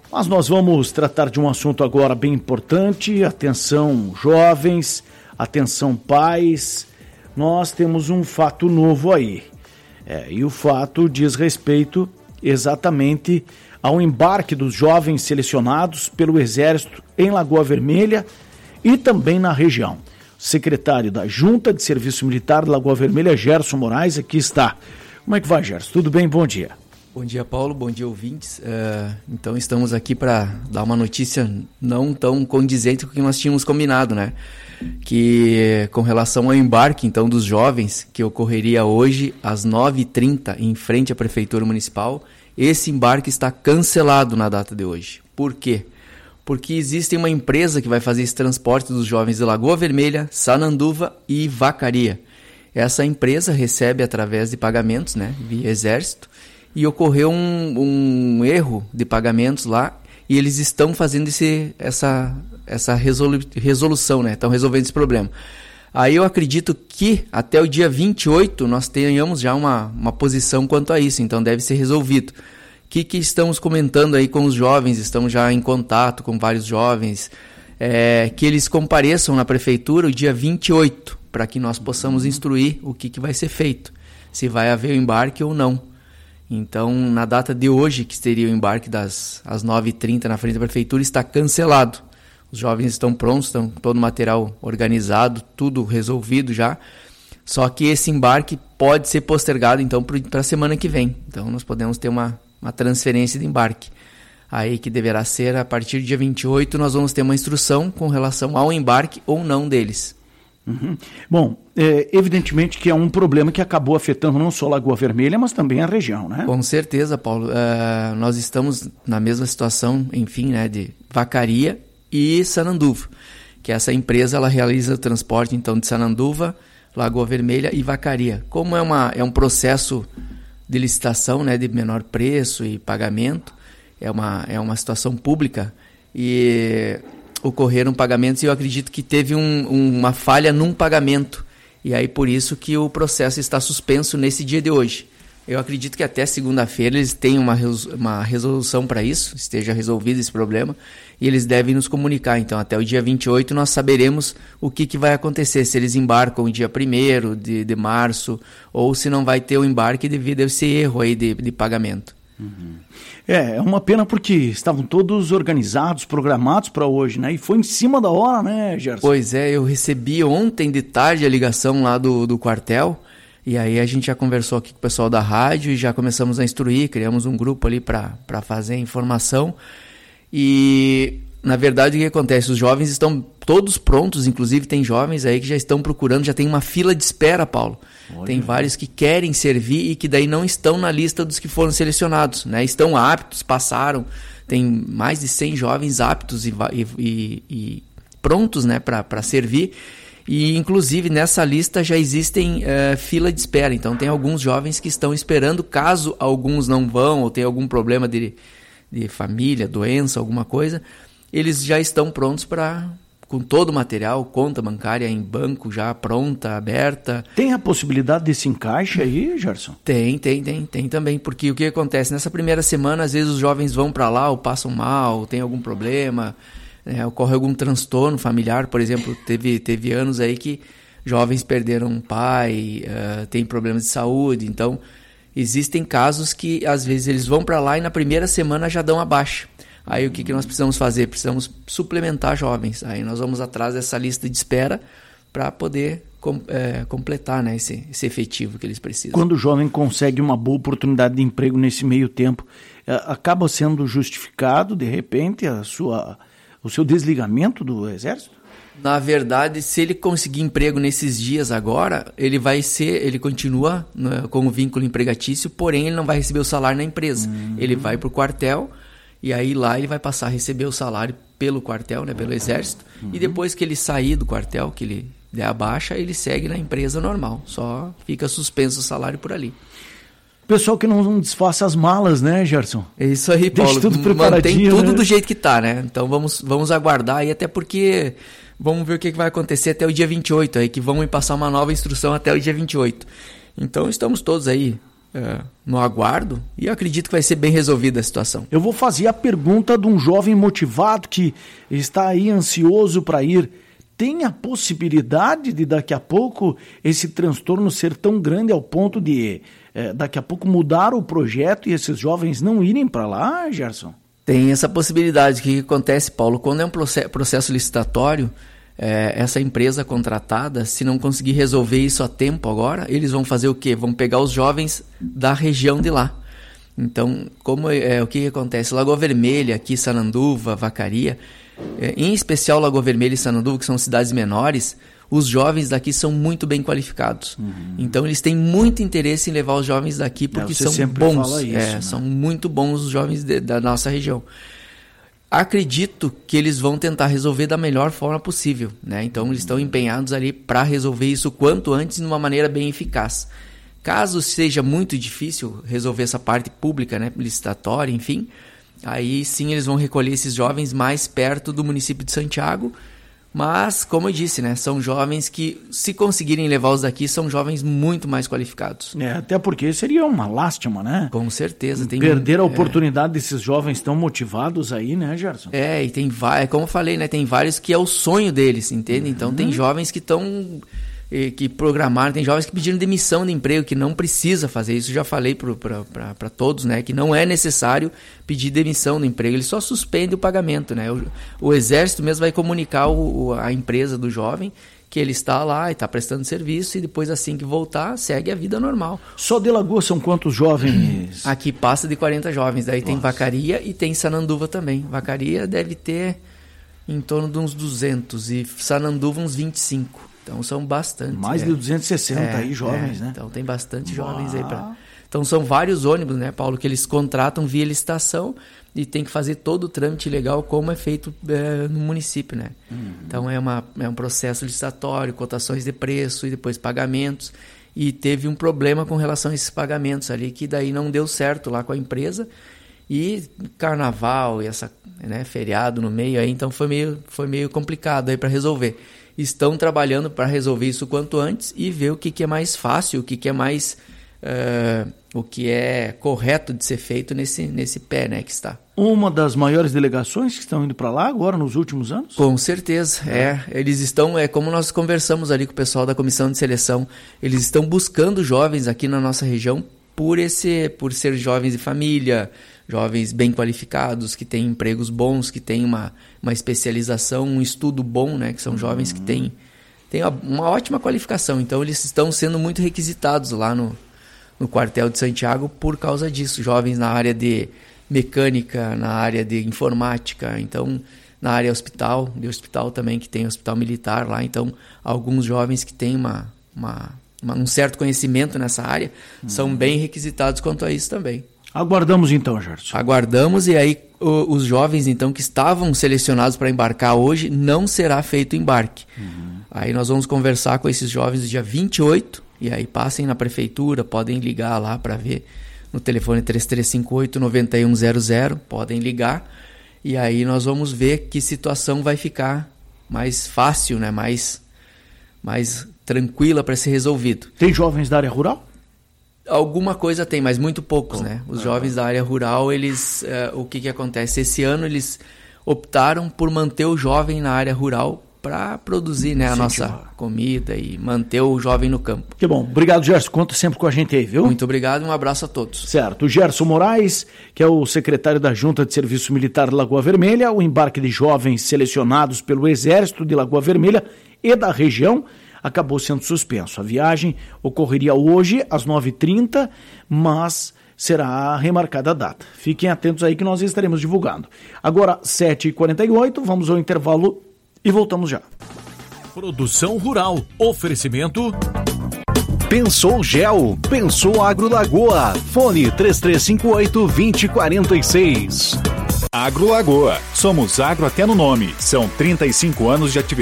Mas nós vamos tratar de um assunto agora bem importante. Atenção jovens, atenção pais, nós temos um fato novo aí. E o fato diz respeito exatamente ao embarque dos jovens selecionados pelo Exército em Lagoa Vermelha e também na região. O secretário da Junta de Serviço Militar de Lagoa Vermelha, Gerson Moraes, aqui está. Como é que vai, Gerson? Tudo bem? Bom dia. Bom dia, Paulo. Bom dia, ouvintes. Então, estamos aqui para dar uma notícia não tão condizente com o que nós tínhamos combinado, né? Que com relação ao embarque, então, dos jovens, que ocorreria hoje às 9h30 em frente à Prefeitura Municipal, esse embarque está cancelado na data de hoje. Por quê? Porque existe uma empresa que vai fazer esse transporte dos jovens de Lagoa Vermelha, Sananduva e Vacaria. Essa empresa recebe através de pagamentos, né, via Exército, e ocorreu um erro de pagamentos lá, e eles estão fazendo essa resolução, né? Estão resolvendo esse problema. Aí eu acredito que até o dia 28 nós tenhamos já uma posição quanto a isso, então deve ser resolvido. O que estamos comentando aí com os jovens? Estamos já em contato com vários jovens, que eles compareçam na prefeitura o dia 28, para que nós possamos instruir o que vai ser feito, se vai haver o embarque ou não. Então, na data de hoje, que seria o embarque às 9h30 na frente da prefeitura, está cancelado. Os jovens estão prontos, estão todo o material organizado, tudo resolvido já. Só que esse embarque pode ser postergado, então, para a semana que vem. Então, nós podemos ter uma transferência de embarque. Aí que deverá ser, a partir do dia 28, nós vamos ter uma instrução com relação ao embarque ou não deles. Uhum. Bom, evidentemente que é um problema que acabou afetando não só Lagoa Vermelha, mas também a região, né? Com certeza, Paulo. Nós estamos na mesma situação, enfim, né, de Vacaria e Sananduva, que essa empresa ela realiza o transporte então de Sananduva, Lagoa Vermelha e Vacaria. Como é um processo de licitação, né, de menor preço e pagamento, é uma situação pública e ocorreram pagamentos e eu acredito que teve uma falha num pagamento e aí por isso que o processo está suspenso nesse dia de hoje. Eu acredito que até segunda-feira eles tenham uma resolução para isso, esteja resolvido esse problema e eles devem nos comunicar. Então até o dia 28 nós saberemos o que vai acontecer, se eles embarcam no dia 1º de março ou se não vai ter o embarque devido a esse erro aí de pagamento. Uhum. É uma pena porque estavam todos organizados, programados para hoje, né? E foi em cima da hora, né, Gerson? Pois é, eu recebi ontem de tarde a ligação lá do quartel e aí a gente já conversou aqui com o pessoal da rádio e já começamos a instruir, criamos um grupo ali para fazer a informação e na verdade o que acontece? Os jovens estão todos prontos, inclusive tem jovens aí que já estão procurando, já tem uma fila de espera, Paulo. Olha. Tem vários que querem servir e que daí não estão na lista dos que foram selecionados, né? Estão aptos, passaram, tem mais de 100 jovens aptos e prontos, né, para servir. E inclusive nessa lista já existem fila de espera, então tem alguns jovens que estão esperando, caso alguns não vão ou tenham algum problema de família, doença, alguma coisa, eles já estão prontos com todo o material, conta bancária em banco já pronta, aberta. Tem a possibilidade desse encaixe aí, Gerson? Tem também, porque o que acontece? Nessa primeira semana, às vezes os jovens vão para lá ou passam mal, tem algum problema, ocorre algum transtorno familiar, por exemplo, teve anos aí que jovens perderam um pai, tem problemas de saúde, então existem casos que às vezes eles vão para lá e na primeira semana já dão a baixa. Aí o que nós precisamos fazer? Precisamos suplementar jovens. Aí nós vamos atrás dessa lista de espera para poder completar, né, esse efetivo que eles precisam. Quando o jovem consegue uma boa oportunidade de emprego nesse meio tempo, acaba sendo justificado, de repente, o seu desligamento do Exército? Na verdade, se ele conseguir emprego nesses dias agora, ele continua, né, como vínculo empregatício, porém ele não vai receber o salário na empresa. Ele vai para o quartel. E aí lá ele vai passar a receber o salário pelo quartel, né, pelo Exército. E depois que ele sair do quartel, que ele der a baixa, ele segue na empresa normal. Só fica suspenso o salário por ali. Pessoal que não desfaça as malas, né, Gerson? É isso aí, Paulo. Deixa tudo preparadinho, mantém tudo, né, do jeito que tá, né? Então vamos aguardar aí, até porque vamos ver o que vai acontecer até o dia 28, aí que vão me passar uma nova instrução até o dia 28. Então estamos todos aí no aguardo e eu acredito que vai ser bem resolvida a situação. Eu vou fazer a pergunta de um jovem motivado que está aí ansioso para ir. Tem a possibilidade de daqui a pouco esse transtorno ser tão grande ao ponto de daqui a pouco mudar o projeto e esses jovens não irem para lá, Gerson? Tem essa possibilidade. O que acontece, Paulo? Quando é um processo licitatório, essa empresa contratada, se não conseguir resolver isso a tempo agora, eles vão fazer o quê? Vão pegar os jovens da região de lá. Então, o que acontece? Lagoa Vermelha, aqui Sananduva, Vacaria, em especial Lagoa Vermelha e Sananduva, que são cidades menores, os jovens daqui são muito bem qualificados. Então, eles têm muito interesse em levar os jovens daqui, porque são bons. Isso, né? São muito bons os jovens da nossa região. Acredito que eles vão tentar resolver da melhor forma possível, né? Então, eles estão empenhados ali para resolver isso quanto antes, de uma maneira bem eficaz. Caso seja muito difícil resolver essa parte pública, né, licitatória, enfim, aí sim eles vão recolher esses jovens mais perto do município de Santiago. Mas, como eu disse, né, são jovens que, se conseguirem levá-los daqui, são jovens muito mais qualificados. Até porque seria uma lástima, né? Com certeza. Perder a oportunidade desses jovens tão motivados aí, né, Gerson? E tem vários, como eu falei, né, tem vários que é o sonho deles, entende? Então tem jovens que estão... que programaram, tem jovens que pediram demissão de emprego, que não precisa fazer isso. Já falei para todos, né, que não é necessário pedir demissão do emprego, ele só suspende o pagamento, né? O Exército mesmo vai comunicar a empresa do jovem que ele está lá e está prestando serviço, e depois, assim que voltar, segue a vida normal. Só de Lagoa são quantos jovens? Aqui passa de 40 jovens, daí tem Vacaria e tem Sananduva também. Vacaria deve ter em torno de uns 200 e Sananduva uns 25. Então são bastante. Mais de 260 aí jovens, né? Então tem bastante jovens aí para. Então são vários ônibus, né, Paulo, que eles contratam via licitação e tem que fazer todo o trâmite legal como é feito no município, né? Então é um processo licitatório, cotações de preço e depois pagamentos. E teve um problema com relação a esses pagamentos ali, que daí não deu certo lá com a empresa. E carnaval e feriado no meio aí, então foi meio complicado aí para resolver. Estão trabalhando para resolver isso quanto antes e ver o que é mais fácil, o que é mais o que é correto de ser feito nesse pé, né, que está. Uma das maiores delegações que estão indo para lá agora nos últimos anos? Com certeza, eles estão, como nós conversamos ali com o pessoal da comissão de seleção, eles estão buscando jovens aqui na nossa região por ser jovens de família, jovens bem qualificados, que têm empregos bons, que têm uma especialização, um estudo bom, né? Que são jovens que têm uma ótima qualificação. Então, eles estão sendo muito requisitados lá no quartel de Santiago por causa disso. Jovens na área de mecânica, na área de informática, então, na área de hospital também, que tem hospital militar lá. Então, alguns jovens que têm um certo conhecimento nessa área são bem requisitados quanto a isso também. Aguardamos então, Gerson. Aguardamos, e aí os jovens então que estavam selecionados para embarcar hoje, não será feito o embarque. Aí nós vamos conversar com esses jovens no dia 28, e aí passem na prefeitura, podem ligar lá para ver no telefone 3358-9100, podem ligar, e aí nós vamos ver que situação vai ficar mais fácil, né? mais tranquila para ser resolvido. Tem jovens da área rural? Alguma coisa tem, mas muito poucos, né? Os jovens da área rural, eles, o que acontece? Esse ano eles optaram por manter o jovem na área rural para produzir, né, a nossa comida e manter o jovem no campo. Que bom. Obrigado, Gerson. Conta sempre com a gente aí, viu? Muito obrigado e um abraço a todos. Certo. O Gerson Moraes, que é o secretário da Junta de Serviço Militar de Lagoa Vermelha, o embarque de jovens selecionados pelo Exército de Lagoa Vermelha e da região acabou sendo suspenso. A viagem ocorreria hoje às 9h30, mas será remarcada a data. Fiquem atentos aí que nós estaremos divulgando. Agora, 7h48, vamos ao intervalo e voltamos já. Produção Rural. Oferecimento... Pensou Gel, pensou Agro Lagoa. Fone 3358-2046. Agro Lagoa. Somos agro até no nome. São 35 anos de atividade.